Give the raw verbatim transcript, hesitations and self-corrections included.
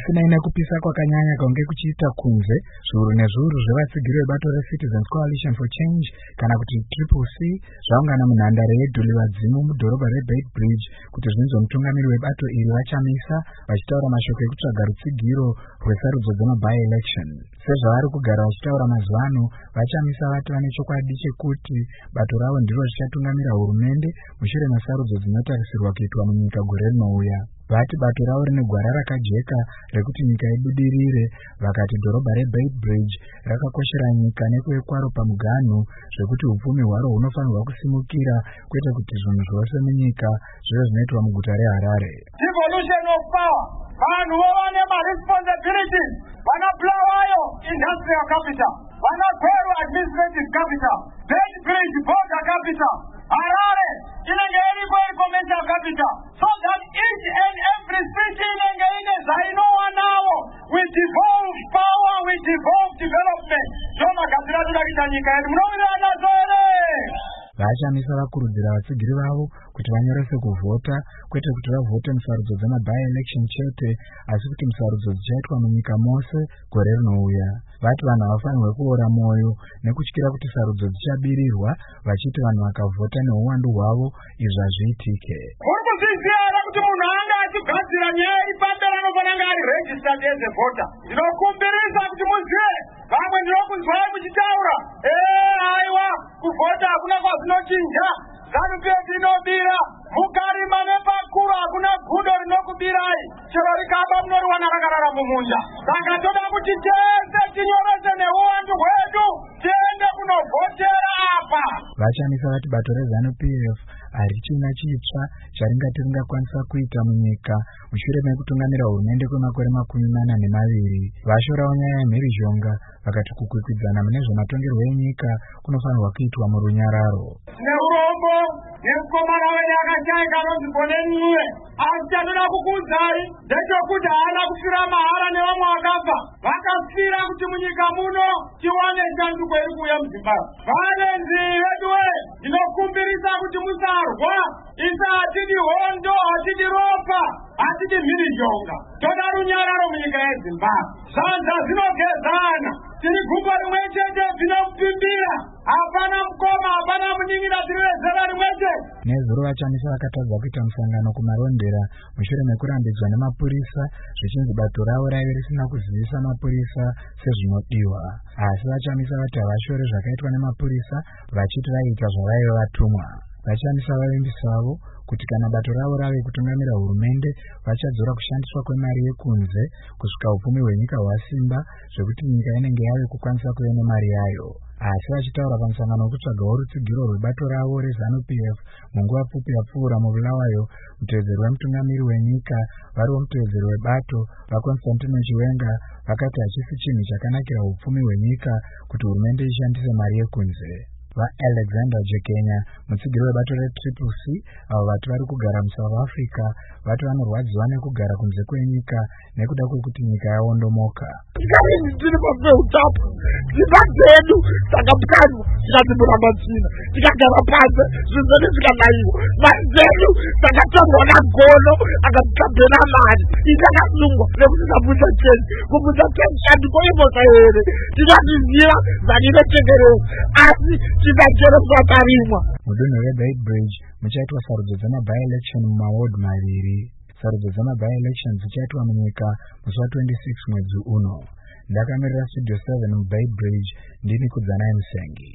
Zvisinei nekupisa kwakanyanya kunge kuchiita kunze, zviuru nezviuru zvevatsigiri vebato reCitizens Coalition for Change kana kuti Triple C zvaungana munhandare yeDhuliwadzimu mudhorobha reBeitbridge kuti zvinzwe mutungamiri webato iri vachamisa vachitaura mashoko ekutsvaga rutsigiro rwesarudzo dzema-by-election. Sezvavari kugara vachitaura mazuva ano, vachamisa vati vane chokwadi chekuti bato ravo ndiro richatungamira hurumende mushure mesarudzo dzinotarisirwa kuitwa munyika gore rinouya. Vati bato ravo rine gwara rakajeka rekuti nyika ibudirire, vakati dhorobha reBeitbridge rakakoshera nyika nekuve kwaro pamuganhu zvekuti upfumi hwaro hunofanirwa kusimukira kwete kuti zvinhu zvose munyika zvive zvinoitwa muguta reHarare. Devolution of power. Vanhu vovane ma-responsibilities. Vanabulawayo industrial capital. Vanagweru administrative capital. Beitbridge border capital. Harare inenge iriko commercial capital. So that each and every city inenge ine zvainowanawo with devolved power, with devolved development. Zvomagadzira toda kuita nyika yedu. Munowirirana nazo ere? Vachamisa vakurudzira vatsigiri vavo kuti vanyorese kuvhota, kwete kuti vavhote musarudzo dzema-by-election chete, asi kuti musarudzo dzichaitwa munyika mose gore rinouya. Vati vanhu havafanirwe kuora mwoyo nekutyira kuti sarudzo dzichabirirwa, vachiti vanhu vakavhota neuwandu hwavo izvi hazviitike. Muri kuzviziva here kuti munhu anga achigadzira nyaya ipamberi anofanira kunge ari registered as a voter. Ndinokumbirisa kuti muzive, vamwe ndinokunzwai muchitaura, ee aiwa kuvhota hakuna kwazinochinja, ZANU-PF inobira, mukarima nepakuru hakuna gudo rinokubirai, chero rikaba munoriwana rakarara mumunda. Saka toda kuti tese tinyorese neuwandu hwedu tiende kunovhotera apa. Vachamisa vati bato reZANU-P F harichina chitsva charingati ringakwanisa kuita munyika mushure mekutungamira hurumende kwemakore makumi mana nemaviri. Vashorawo nyaya yemhirizhonga vakati kukwikwidzana mune zvematongerwo enyika kunofanirwa kuitwa murunyararo. Neurombo nemukomana wenyu akashaika anonzi Boneniwe, asi chatoda kukuudzai ndechekuti haana kufira mahara nevamwe vakafa, vakafira kuti munyika muno tiwane shanduko iri kuuya muZimbabwe. Vanenzi veduwe, ndinokumbirisa kuti musarwa, isa hatidi hondo, hatidi ropa, hatidi mhirizhonga, toda runyararo munyika yeZimbabwe. Zvanza zvinogezana, tiri gumbo rimwe chete zvinomupimbira, hapana mukoma, hapana muningira, tiri vezera rimwe chete. Nezuro vachamisa vakatadza kuita musangano kumarondera mushure mekurambidzwa nemapurisa zvichinzi bato ravo raive risina kuzivisa mapurisa sezvinodiwa. Asi vachamisa vati havashore zvakaitwa nemapurisa, vachiti vaiita zvavaive vatumwa. Vachamisa vavimbisi vavo kuti kana bato ravo rave kutungamira hurumende, vachadzora kushandiswa kwemari yekunze kusvika upfumi hwenyika hwasimba zvekuti nyika inenge yave kukwanisa kuve nemari yayo. Asi vachitaura pamusangano wekutsvagawo rutsigiro rwebato ravo reZANU-P F munguva pfupi yapfuura mubulawayo, mutevedzeri wemutungamiri wenyika variwo mutevedzeri webato vaConstantino Chiwenga vakati hachisi chinhu chakanakira upfumi hwenyika kuti hurumende ishandise mari yekunze. VaAlexander Jekenya, mutsigiri webato reTriple C, avo vati vari kugara muSouth Africa, vati vanorwadziwa nekugara kunze kwenyika nekuda kwekuti nyika yaondomoka. Tiri pampeutapo, dzimba dzedu dzakapwanywa tikadzimuramatsina, tikagara panze zvinhu zvikanaiwa, mari dzedu dzakatorwa nagono akatikabhena mari itakasungwa nekuti tabusa teni kubusa teni shandiko imosa here tikatiziva zvaninotengerera asi tisachereswa parimwa. Mudunhu reBeitbridge muchaitwa sarudzo dzema-by-election mumaward maviri. Sarudzo dzema-by-election dzichaitwa munyika musi wa26 mwedzi uno. Ndakamirira Studio seven muBeitbridge, ndini Kudzanai Musengi.